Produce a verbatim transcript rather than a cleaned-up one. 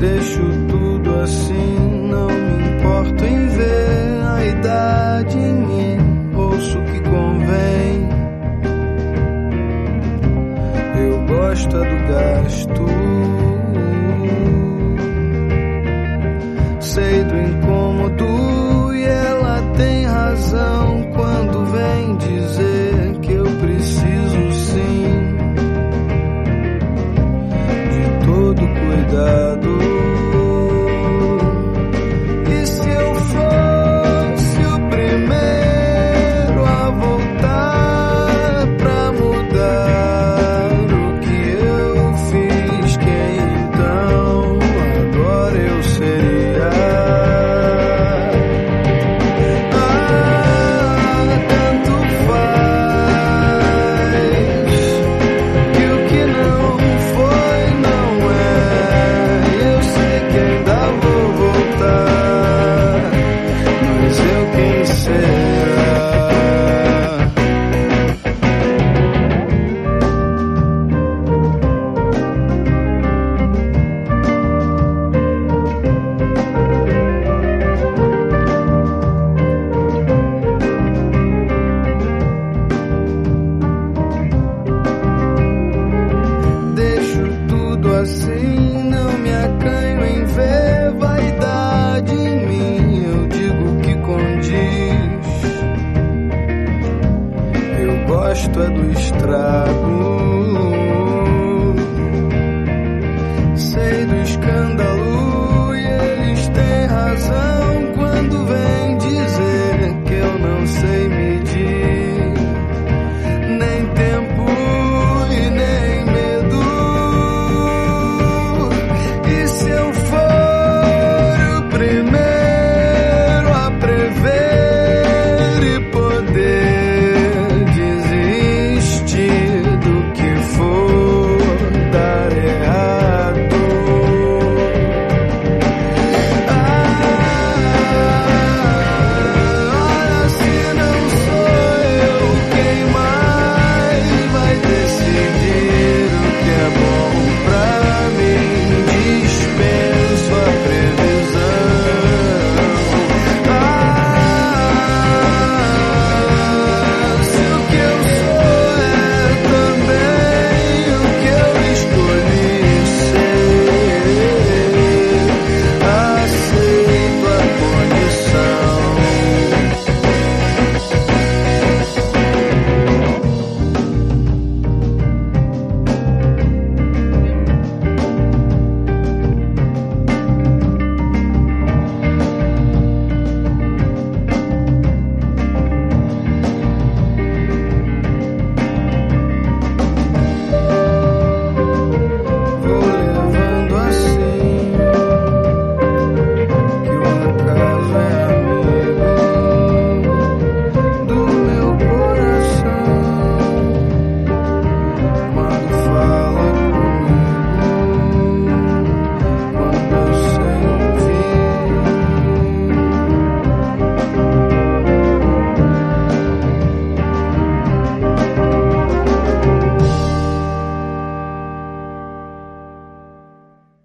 Deixo tudo assim, não me importo em ver a idade em mim. Ouço o que convém. Eu gosto é do gasto. Sei do incômodo e ela tem razão quando vem dizer que eu preciso sim de todo cuidado. E se eu fosse o primeiro a voltar pra mudar o que eu fiz, quem então agora eu seria? Assim, não me acanho em ver vaidade em mim. Eu digo o que condiz. Eu gosto é do estrago. Sei do escândalo.